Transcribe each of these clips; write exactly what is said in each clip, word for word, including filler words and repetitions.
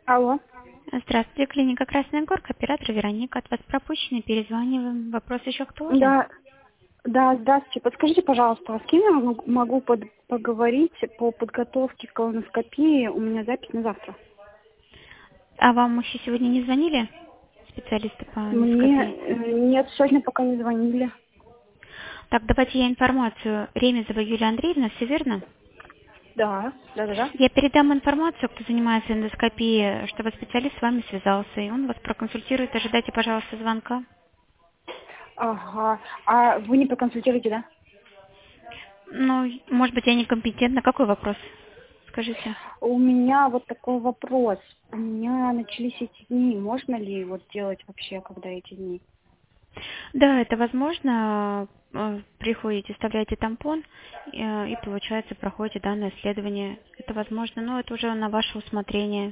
Алло. Здравствуйте, клиника Красная Горка, оператор Вероника. От вас пропущенный, перезваниваем. Вопрос еще актуален? Да, да, здравствуйте. Подскажите, пожалуйста, а с кем я могу могу под- поговорить по подготовке к колоноскопии? У меня запись на завтра. А вам еще сегодня не звонили специалисты по Мне эндоскопии? э, нет, сегодня пока не звонили. Так, давайте я информацию. Ремезова Юлия Андреевна, все верно? Да, да, да, да. Я передам информацию, кто занимается эндоскопией, чтобы специалист с вами связался, и он вас проконсультирует. Ожидайте, пожалуйста, звонка. Ага. А вы не проконсультируете, да? Ну, может быть, я некомпетентна. Какой вопрос? Скажите. У меня вот такой вопрос. У меня начались эти дни. Можно ли вот делать вообще, когда эти дни? Да, это возможно. Э, Приходите, вставляете тампон э, и, получается, проходите данное исследование. Это возможно, но это уже на ваше усмотрение.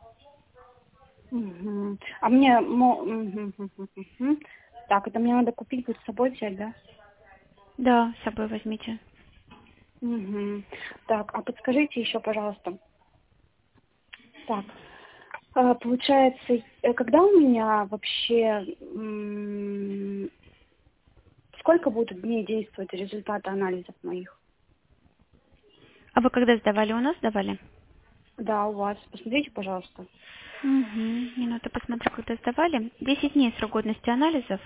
Мгм. А мне... мо- мгм, мгм, мгм, мгм. Так, это мне надо купить, будет с собой взять, да? Да, с собой возьмите. Мгм. Так, а подскажите еще, пожалуйста. Так, а, получается, э, когда у меня вообще, м, сколько будут дней действовать результаты анализов моих? А вы когда сдавали? У нас сдавали? Да, у вас. Посмотрите, пожалуйста. Угу. Минуту посмотрю, когда сдавали. Десять дней срок годности анализов.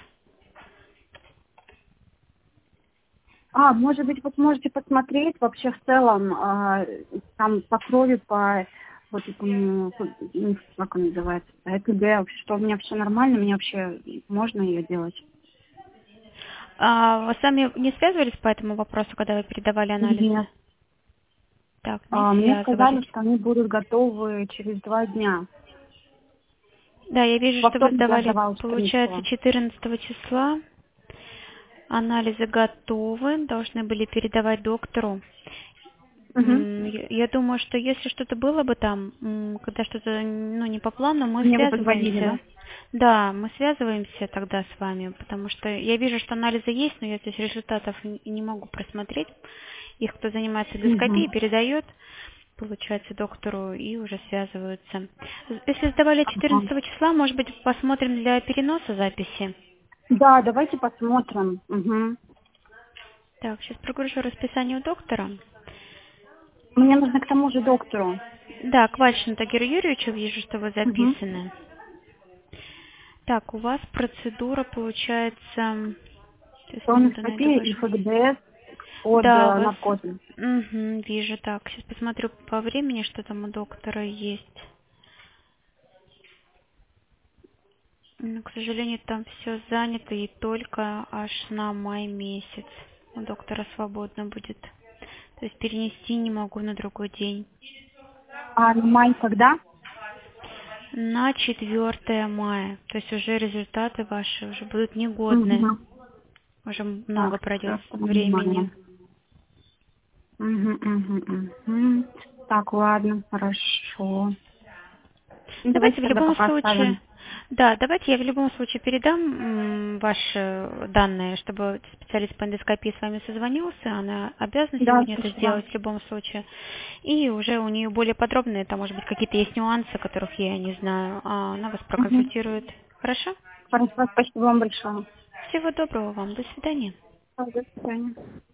А, может быть, вы можете посмотреть вообще в целом, а, там по крови, по вот этому, ну, как он называется, ЭКГ, что у меня все нормально, мне вообще можно ее делать? А вы сами не связывались по этому вопросу, когда вы передавали анализы? Нет. Так, не А, мне сказали, связывались. что они будут готовы через два дня. Да, я вижу, Во что вы вторник я сдавали, сдавала получается, Штанникова. четырнадцатого числа. Анализы готовы, должны были передавать доктору. Угу. М, Я я думаю, что если что-то было бы там, м, когда что-то ну, не по плану, мы Мне бы позвонили, да? связываемся. Да, мы связываемся тогда с вами, потому что я вижу, что анализы есть, но я здесь результатов н- не могу просмотреть. Их, кто занимается Угу. эндоскопией, передает, получается, доктору и уже связываются. Если сдавали Ага. четырнадцатого числа, может быть, посмотрим для переноса записи. Да, давайте посмотрим. Угу. Так, сейчас прогружу расписание у доктора. Мне нужно к тому же доктору. Да, Квачину Тагиру Юрьевичу, вижу, что вы Угу. записаны. Так, у вас процедура получается... Сейчас, минуту найду Колоноскопия и ваш... ФГДС под Да, у э, вас... наркозом. Мгм, вижу, так, сейчас посмотрю по времени, что там у доктора есть. Но, к сожалению, там все занято и только аж на май месяц. У доктора свободно будет. То есть перенести не могу на другой день. А на май когда? На четвёртое мая. То есть уже результаты ваши уже будут негодны. Угу. Уже много Так, пройдет четвёртого времени. мая. Угу, угу, угу. Так, ладно, хорошо. Ну, давайте Давайте в тогда любом пока случае, оставим. да, давайте я в любом случае передам м, ваши данные, чтобы специалист по эндоскопии с вами созвонился. Она обязана Да, сегодня это спасибо. сделать в любом случае. И уже у нее более подробные, там, может быть, какие-то есть нюансы, которых я не знаю. А она вас Угу. проконсультирует. Хорошо? Хорошо, спасибо вам большое. Всего доброго вам. До свидания. До свидания.